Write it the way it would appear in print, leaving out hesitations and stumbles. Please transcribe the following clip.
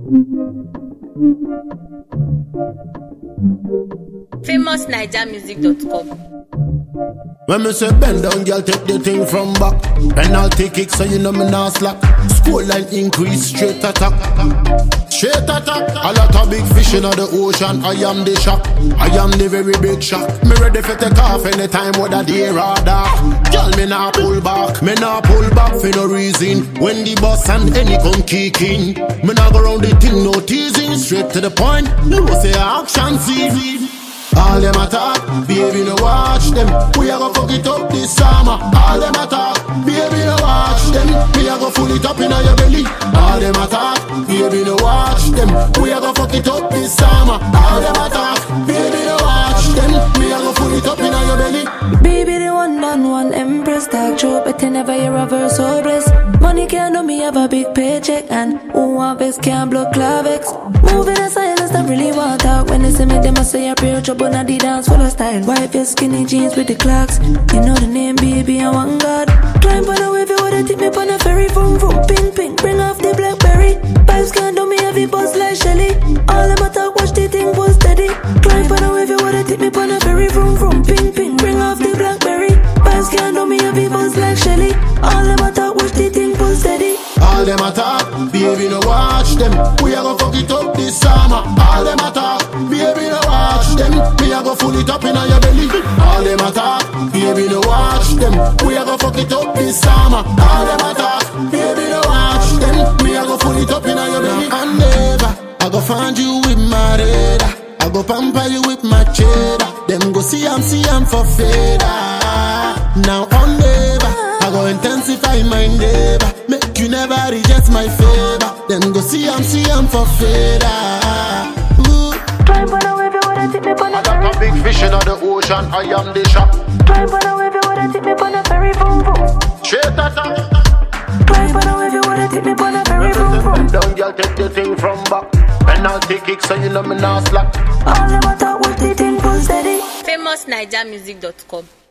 FamousNigerMusic.com. When me say bend down, girl, take the thing from back. Penalty kick, so you know me not slack. Score line increase, straight attack. Straight attack. A lot of big fish in the ocean. I am the shark. I am the very big shark. Me ready for take off anytime what a day or dark. Girl, me not pull back. Me not pull back for no reason. When the boss and any come kicking, me not go round the thing, no teasing. Straight to the point. You know say action scene. All them attack, baby no watch them. We a go fuck it up this summer. All them attack, baby no watch them. We a go full it up in your belly. All them attack, baby no watch them. We a go fuck it up this summer. All them attack, baby no watch them. We a go full it up in your belly. Baby the one empress talk show, but you never hear a verse so blessed. Money can't do me have a big paycheck, and who want best can't block clavex. Moving in silence, don't really want talk. When they see me, they must say you're pure trouble. Now the dance full of style. Wipe your skinny jeans with the clocks. You know the name, baby, I want God. Climb on the wave, you wanna take me on a ferry. Vroom, vroom, ping, ping, bring off the Blackberry. Vibes can't do me heavy buzz like Shelly. All them attack, watch the thing was steady. Climb on the wave, you wanna take me on a ferry. Vroom, vroom, ping, ping, bring off the Blackberry. Vibes can't do me heavy buzz like Shelly. All them attack, watch the thing was steady. All them attack, baby no watch them. We a go fuck it up this summer. All them attack, baby no watch them. We a go full it up in your belly. All them attack, baby no watch them. We a go fuck it up this summer. All them attack, baby no watch them. We a go full it up in your belly. And never, I go find you with my radar. I go pamper you with my cheddar. Them go see I'm for fader. Now on never, I go intensify my endeavor. Make you never reject my favor. Them go see I'm for fader. Climb on the wave, you wanna take me on a ferry. I got a big fish in the ocean, I am the shark. Climb on the wave, you wanna take me on a ferry. Vroom, vroom. Straight attack. Climb on the wave, you wanna take me on a ferry. Vroom, vroom. Down, girl, take the thing from back. Penalty kick, so you know me not slack. All them attack, watch the thing was steady. FamousNigerMusic.com.